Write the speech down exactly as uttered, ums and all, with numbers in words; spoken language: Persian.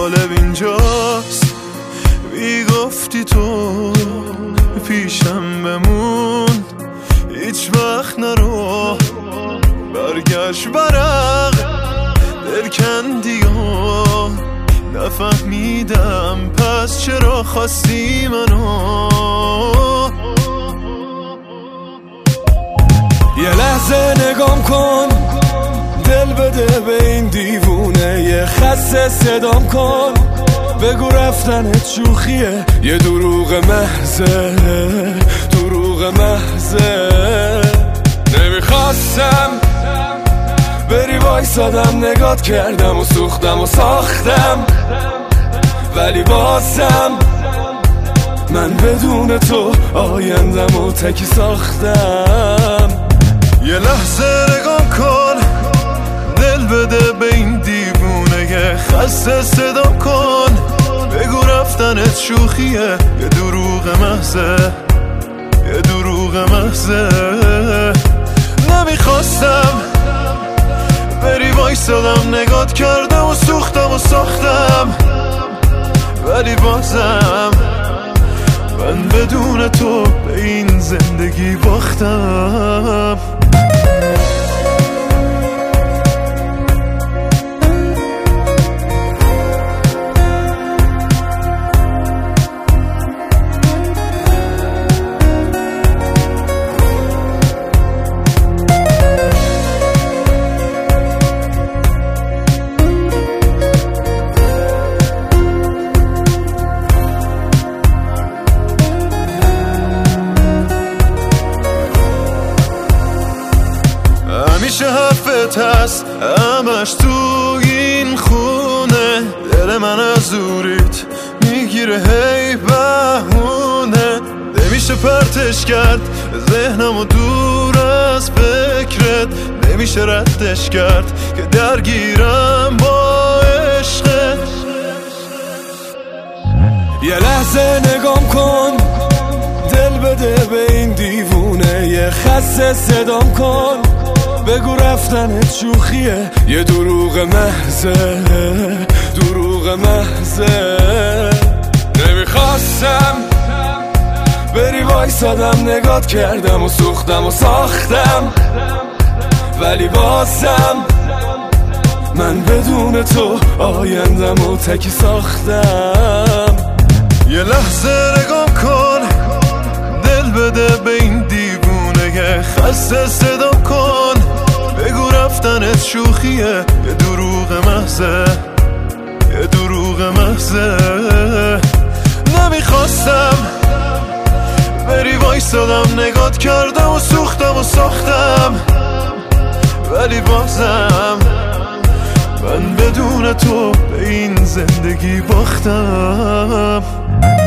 جالب اینجاست بی گفتی تو پیشم بمون، هیچ وقت نرو برگشت برق دل کندی ها، نفهمیدم پس چرا خواستی منو. یه لحظه نگام کن، دل بده به این دیوونه، یه خسته صدام کن، بگو رفتنت شوخیه، یه دروغ محضه دروغ محضه. نمیخواستم بری وایسادم، نگات کردم و سوختم و ساختم، ولی بازم من بدون تو آیندم و تکی ساختم. یه لحظه نگام کن، دل بده به این دیوونه، یه خسته صدام کن، بگو رفتنت شوخیه، یه دروغ محضه یه دروغ محضه. نمیخواستم بری وایسادم، نگات کردم و سوختم و ساختم، ولی بازم من بدون تو به این زندگی باختم. همیشه حرفت هست همش تو این خونه، دل من از دوریت میگیره هی بهونه، نمیشه پرتش کرد ذهنمو دور از فکرت، نمیشه ردش کرد که درگیرم با عشقت. یه لحظه نگام کن، دل بده به این دیوونه، یه خسته صدام کن، بگو رفتنت شوخیه، یه دروغ محضه دروغ محضه. نمیخواستم بری وایسادم، نگات کردم و سوختم و ساختم، ولی بازم من بدون تو آیندم و تکی ساختم. یه لحظه نگام کن، دل بده به این دیوونه، یه خسته صدام کن، بگو رفتنت شوخیه، یه دروغ محضه یه دروغ محضه. نمیخواستم بری وایسادم، نگات کردم و سوختم و ساختم، ولی بازم من بدون تو به این زندگی باختم.